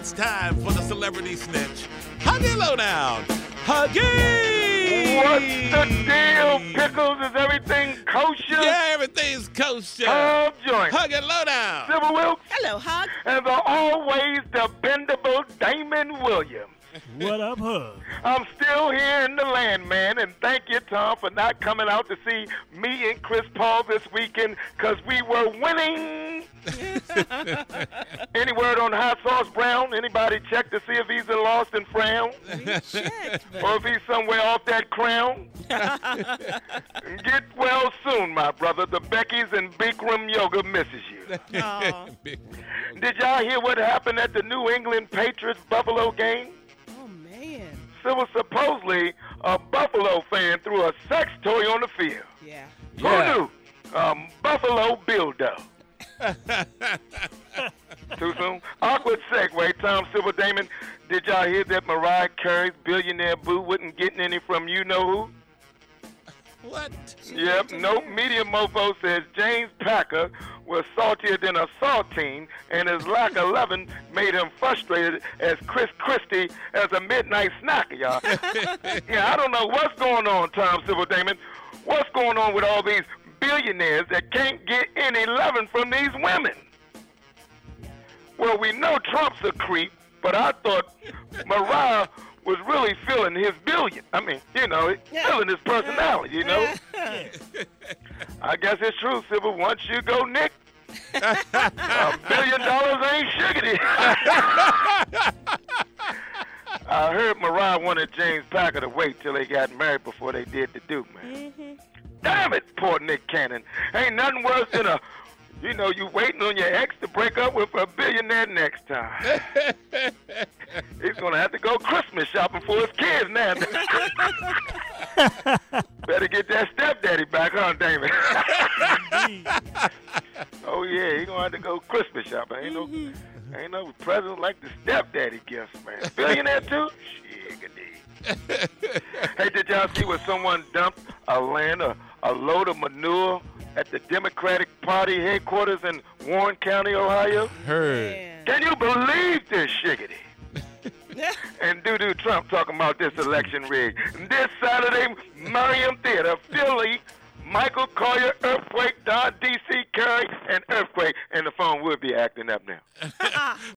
It's time for the Celebrity Snitch. Huggy Lowdown. Huggy! What's the deal, Pickles? Is everything kosher? Yeah, everything's kosher. Joint. Huggy Lowdown. Civil Wilkes. Hello, Hug. And the always dependable Damon Williams. What up, Hug? I'm still here in the land, man, and thank you, Tom, for not coming out to see me and Chris Paul this weekend, because we were winning. Any word on Hot Sauce Brown? Anybody check to see if he's lost and frowned? Or if he's somewhere off that crown? Get well soon, my brother. The Becky's and Bikram Yoga misses you. Oh. Did y'all hear what happened at the New England Patriots Buffalo game? Oh, man. So was supposedly a Buffalo fan threw a sex toy on the field. Yeah. Yeah. Who knew? Buffalo Bildo. Too soon? Awkward segue, Tom Silver Damon. Did y'all hear that Mariah Carey's billionaire boo wasn't getting any from you-know-who? What? Yep, nope. Media Mofo says James Packer was saltier than a saltine, and his lack of loving made him frustrated as Chris Christie as a midnight snacker, y'all. Yeah, I don't know what's going on, Tom Silver Damon. What's going on with all these billionaires that can't get any loving from these women? Well, we know Trump's a creep, but I thought Mariah was really feeling his billion. I mean, feeling his personality, I guess it's true, Sybil. Once you go, Nick, $1 billion ain't shiggity. I heard Mariah wanted James Packer to wait till they got married before they did the do, man. Damn it, poor Nick Cannon. Ain't nothing worse than you waiting on your ex to break up with a billionaire next time. He's going to have to go Christmas shopping for his kids now. Better get that stepdaddy back, huh, Damon? Oh, yeah, he's going to have to go Christmas shopping. Ain't no presents like the stepdaddy gifts, man. Billionaire, too? Shiggity. Hey, did y'all see where someone dumped a load of manure at the Democratic Party headquarters in Warren County, Ohio? Heard. Can you believe this shiggity? And doo-doo Trump talking about this election rig. This Saturday, Merriam Theater, Philly, Michael Collier, Earthquake, Don D.C. Curry, and Earthquake. And the phone will be acting up now.